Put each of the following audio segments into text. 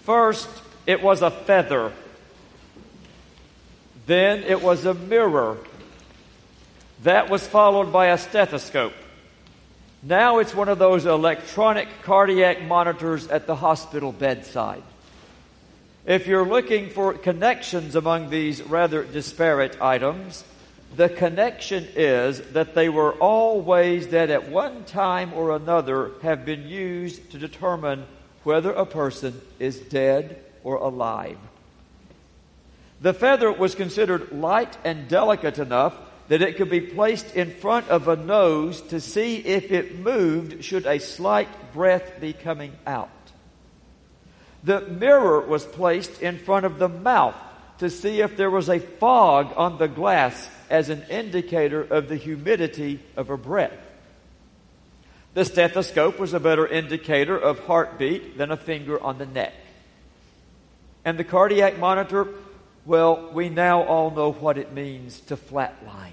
First, it was a feather. Then it was a mirror. That was followed by a stethoscope. Now it's one of those electronic cardiac monitors at the hospital bedside. If you're looking for connections among these rather disparate items, the connection is that they were all ways that at one time or another have been used to determine whether a person is dead or alive. The feather was considered light and delicate enough that it could be placed in front of a nose to see if it moved should a slight breath be coming out. The mirror was placed in front of the mouth to see if there was a fog on the glass as an indicator of the humidity of a breath. The stethoscope was a better indicator of heartbeat than a finger on the neck. And the cardiac monitor, well, we now all know what it means to flatline.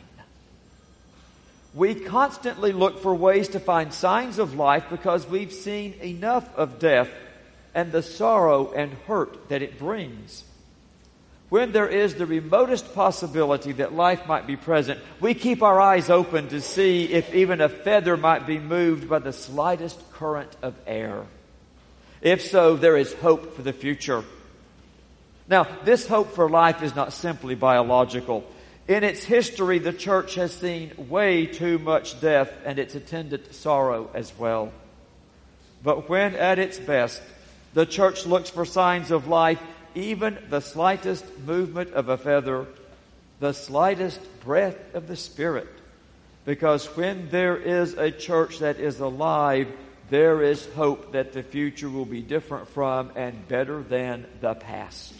We constantly look for ways to find signs of life because we've seen enough of death and the sorrow and hurt that it brings. When there is the remotest possibility that life might be present, we keep our eyes open to see if even a feather might be moved by the slightest current of air. If so, there is hope for the future. Now, this hope for life is not simply biological. In its history, the church has seen way too much death and its attendant sorrow as well. But when at its best, the church looks for signs of life, even the slightest movement of a feather, the slightest breath of the Spirit. Because when there is a church that is alive, there is hope that the future will be different from and better than the past.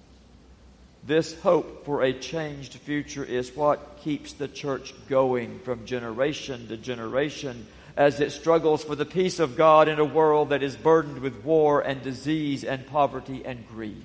This hope for a changed future is what keeps the church going from generation to generation as it struggles for the peace of God in a world that is burdened with war and disease and poverty and greed.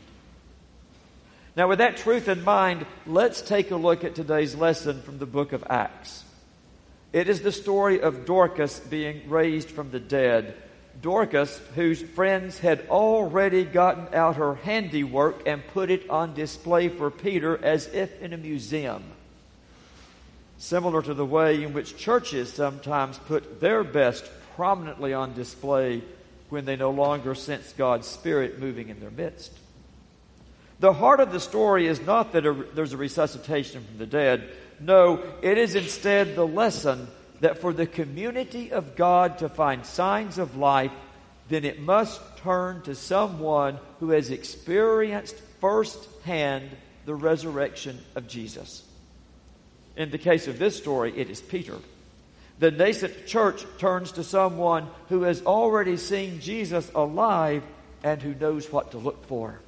Now, with that truth in mind, let's take a look at today's lesson from the book of Acts. It is the story of Dorcas being raised from the dead. Dorcas, whose friends had already gotten out her handiwork and put it on display for Peter as if in a museum. Similar to the way in which churches sometimes put their best prominently on display when they no longer sense God's Spirit moving in their midst. The heart of the story is not that there's a resuscitation from the dead. No, it is instead the lesson that for the community of God to find signs of life, then it must turn to someone who has experienced firsthand the resurrection of Jesus. In the case of this story, it is Peter. The nascent church turns to someone who has already seen Jesus alive and who knows what to look for.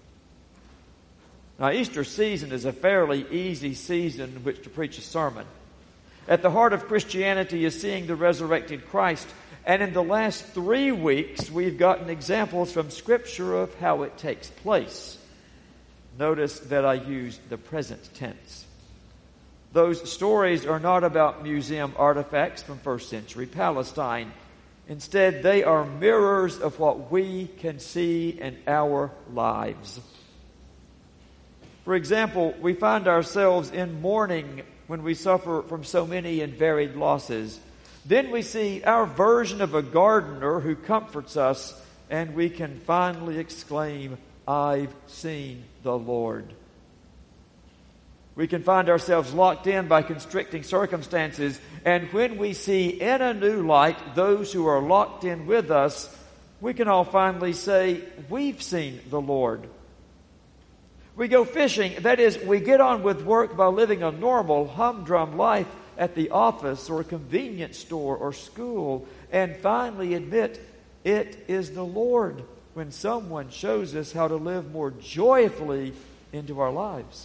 Now, Easter season is a fairly easy season in which to preach a sermon. At the heart of Christianity is seeing the resurrected Christ. And in the last 3 weeks, we've gotten examples from Scripture of how it takes place. Notice that I used the present tense. Those stories are not about museum artifacts from first century Palestine. Instead, they are mirrors of what we can see in our lives. For example, we find ourselves in mourning when we suffer from so many and varied losses. Then we see our version of a gardener who comforts us, and we can finally exclaim, "I've seen the Lord." We can find ourselves locked in by constricting circumstances, and when we see in a new light those who are locked in with us, we can all finally say, "We've seen the Lord." We go fishing, that is, we get on with work by living a normal, humdrum life at the office or convenience store or school, and finally admit it is the Lord when someone shows us how to live more joyfully into our lives.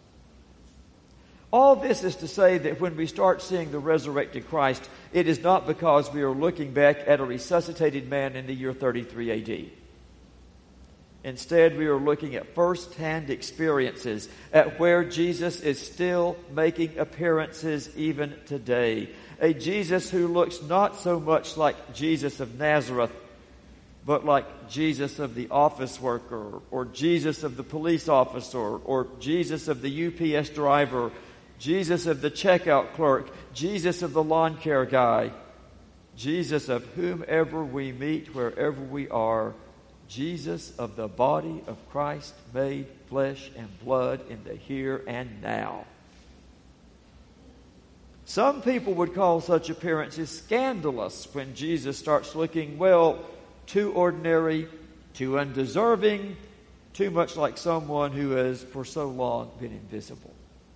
All this is to say that when we start seeing the resurrected Christ, it is not because we are looking back at a resuscitated man in the year 33 AD. Instead, we are looking at first-hand experiences, at where Jesus is still making appearances even today. A Jesus who looks not so much like Jesus of Nazareth but like Jesus of the office worker, or Jesus of the police officer, or Jesus of the UPS driver, Jesus of the checkout clerk, Jesus of the lawn care guy, Jesus of whomever we meet wherever we are, Jesus of the body of Christ made flesh and blood in the here and now. Some people would call such appearances scandalous when Jesus starts looking, well, too ordinary, too undeserving, too much like someone who has for so long been invisible.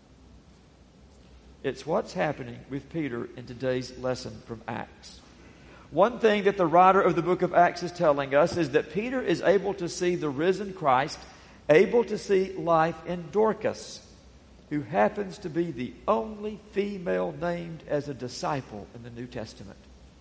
It's what's happening with Peter in today's lesson from Acts. One thing that the writer of the book of Acts is telling us is that Peter is able to see the risen Christ, able to see life in Dorcas, who happens to be the only female named as a disciple in the New Testament.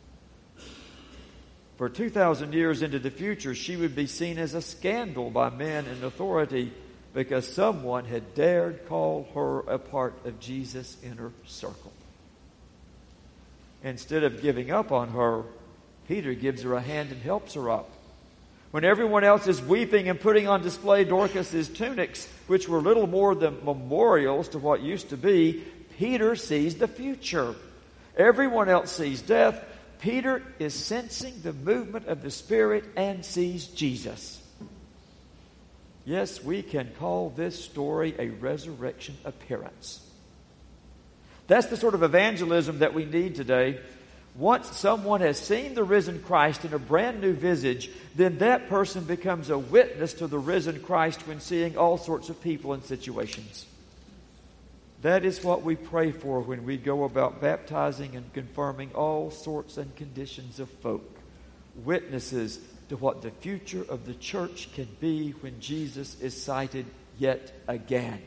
For 2,000 years into the future, she would be seen as a scandal by men in authority because someone had dared call her a part of Jesus' inner circle. Instead of giving up on her, Peter gives her a hand and helps her up. When everyone else is weeping and putting on display Dorcas's tunics, which were little more than memorials to what used to be, Peter sees the future. Everyone else sees death. Peter is sensing the movement of the Spirit and sees Jesus. Yes, we can call this story a resurrection appearance. That's the sort of evangelism that we need today. Once someone has seen the risen Christ in a brand new visage, then that person becomes a witness to the risen Christ when seeing all sorts of people and situations. That is what we pray for when we go about baptizing and confirming all sorts and conditions of folk. Witnesses to what the future of the church can be when Jesus is sighted yet again.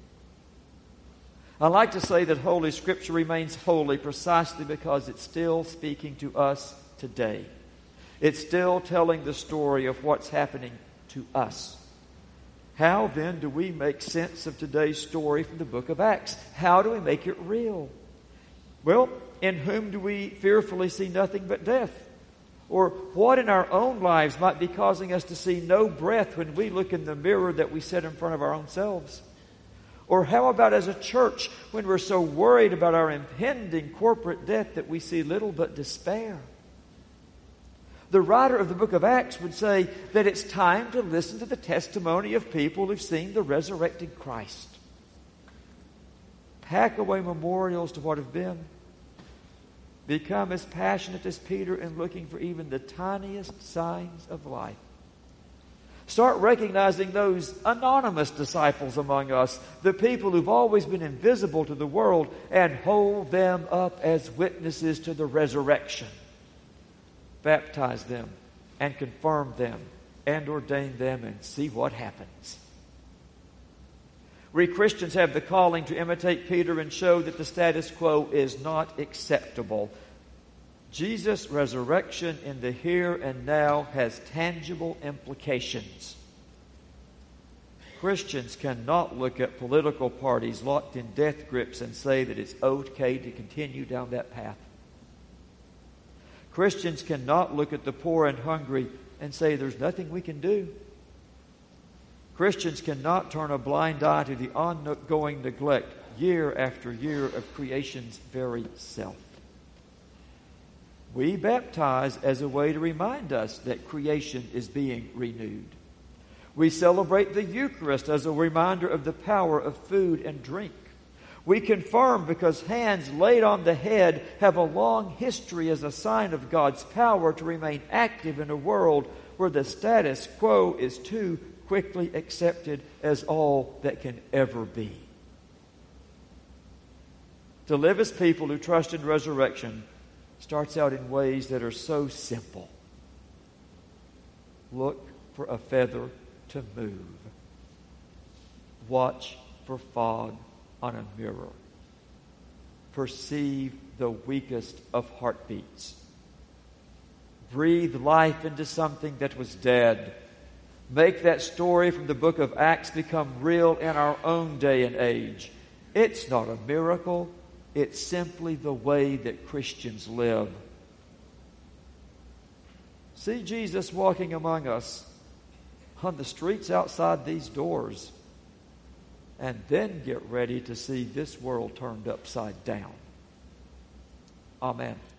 I like to say that Holy Scripture remains holy precisely because it's still speaking to us today. It's still telling the story of what's happening to us. How then do we make sense of today's story from the book of Acts? How do we make it real? Well, in whom do we fearfully see nothing but death? Or what in our own lives might be causing us to see no breath when we look in the mirror that we set in front of our own selves? Or how about as a church when we're so worried about our impending corporate death that we see little but despair? The writer of the book of Acts would say that it's time to listen to the testimony of people who've seen the resurrected Christ. Pack away memorials to what have been. Become as passionate as Peter in looking for even the tiniest signs of life. Start recognizing those anonymous disciples among us, the people who've always been invisible to the world, and hold them up as witnesses to the resurrection. Baptize them and confirm them and ordain them and see what happens. We Christians have the calling to imitate Peter and show that the status quo is not acceptable. Jesus' resurrection in the here and now has tangible implications. Christians cannot look at political parties locked in death grips and say that it's okay to continue down that path. Christians cannot look at the poor and hungry and say there's nothing we can do. Christians cannot turn a blind eye to the ongoing neglect year after year of creation's very self. We baptize as a way to remind us that creation is being renewed. We celebrate the Eucharist as a reminder of the power of food and drink. We confirm because hands laid on the head have a long history as a sign of God's power to remain active in a world where the status quo is too quickly accepted as all that can ever be. To live as people who trust in resurrection starts out in ways that are so simple. Look for a feather to move. Watch for fog on a mirror. Perceive the weakest of heartbeats. Breathe life into something that was dead. Make that story from the book of Acts become real in our own day and age. It's not a miracle. It's simply the way that Christians live. See Jesus walking among us on the streets outside these doors, and then get ready to see this world turned upside down. Amen.